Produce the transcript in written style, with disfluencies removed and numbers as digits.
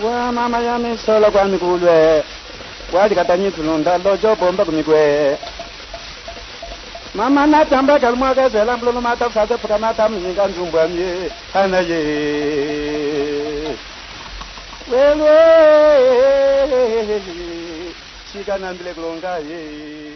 Wa mama ya misola kwa mikulwe. Wali katanyi tulunda lojo bomba kumikwe. Mama na tamba kalmwa ga zela mblo mata fasa puka mata mnyinga nzumbwa mye anaye. Wewe chika nambile kulonga ye.